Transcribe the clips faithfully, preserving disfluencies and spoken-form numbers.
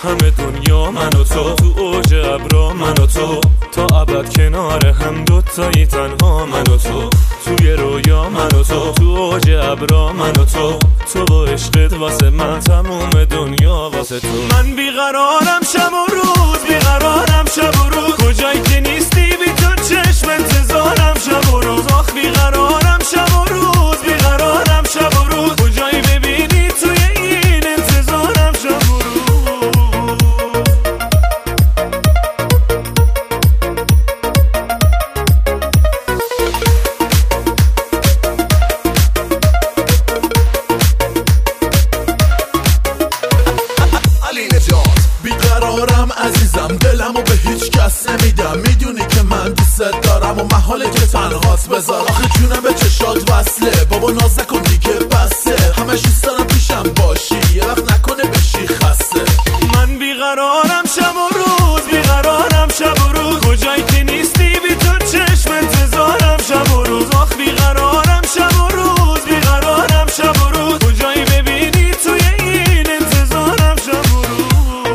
همه دنیا من و تو، تو اوج ابرا من و تو، تا ابد کنار هم دوتایی تنها من و تو، توی رویا من و تو، تو اوج ابرا من و تو، تو با عشقت واسه من تموم دنیا واسه تو. من بیقرارم شب و روز، بیقرارم شب و روز، کجایی که نیستی بی تو چشم انتظارم شب و روز. آخ بیقرارم شب و روز، بیقرارم شب و روز، کجایی ببینی توی این انتظارم شب و روز. بیقرارم عزیزم، دلمو به هیچ کس نمیدم، میدونی که من دوست دارم و محاله که تنهات بذار. آخه جونم به چشات وصله، بابا ناز نکن دیگه بسه، همش دوست دارم پیشم باشی، یه وقت نکنه بشی خسته. من بیقرارم شب و روز، بیقرارم شب و روز، کجایی که نیستی بی تو چشم انتظارم شب و روز. آخ بیقرارم شب و روز، بیقرارم شب و روز، کجایی ببینی توی این انتظارم شب و روز.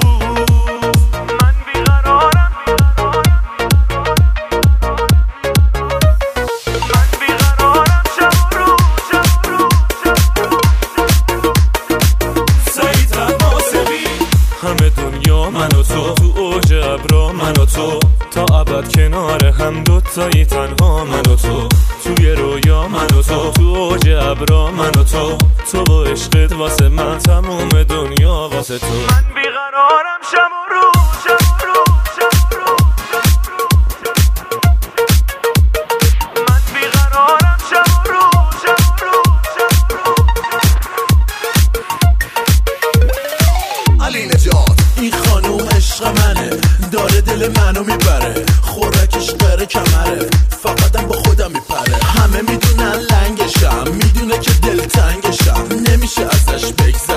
همه دنیا من و تو، تو اوج ابرا من و تو، تا ابد کنار هم دوتایی تنها من و تو، توی رویا من و تو، تو اوج ابرا من و تو، تو با عشقت واسه من تموم دنیا واسه تو. من بیقرارم شب و روز، شب و روز، شب و روز، من بیقرارم شب و روز، شب و روز، شب و روز. علی نجات این خانوم عشق منه، داره دل منو میبره، خورکش بره کمره، فقطم با خودم میپره. همه میدونن لنگشم، میدونه که دل تنگشم، نمیشه ازش بگذر.